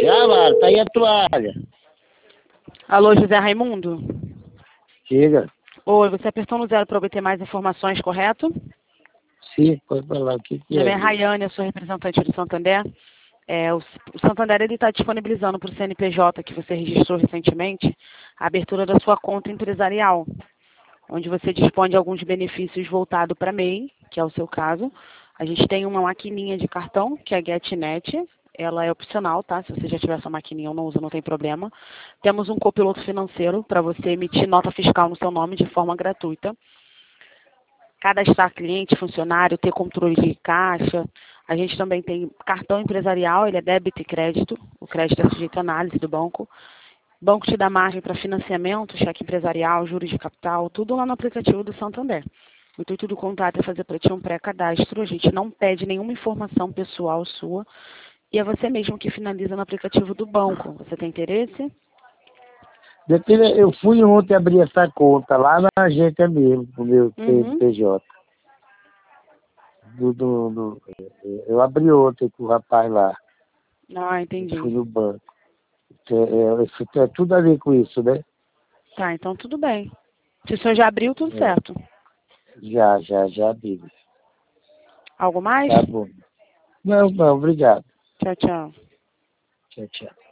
Já, Lara, tá aí a toalha. Alô, José Raimundo? Chega. Oi, você apertou no 0 para obter mais informações, correto? Sim, pode falar. O que Meu é? nome é Rayane, eu sou representante do Santander. O Santander está disponibilizando para o CNPJ que você registrou recentemente a abertura da sua conta empresarial, onde você dispõe de alguns benefícios voltados para MEI, que é o seu caso. A gente tem uma maquininha de cartão, que é a GetNet. Ela é opcional, tá? Se você já tiver essa maquininha ou não usa, não tem problema. Temos um copiloto financeiro para você emitir nota fiscal no seu nome de forma gratuita. Cadastrar cliente, funcionário, ter controle de caixa. A gente também tem cartão empresarial, ele é débito e crédito. O crédito é sujeito à análise do banco. O banco te dá margem para financiamento, cheque empresarial, juros de capital, tudo lá no aplicativo do Santander. O intuito do contrato é fazer para ti um pré-cadastro. A gente não pede nenhuma informação pessoal sua. E é você mesmo que finaliza no aplicativo do banco. Você tem interesse? Depende, eu fui ontem abrir essa conta lá na agência mesmo, pro meu Uhum. CNPJ. Eu abri ontem com o rapaz lá. Ah, Eu fui entendi. no banco. Isso tem tudo a ver com isso, né? Tá, então tudo bem. Se o senhor já abriu, tudo É, certo. já abri. Algo mais? Tá bom. Não, obrigado. Tchau, tchau. Tchau, tchau.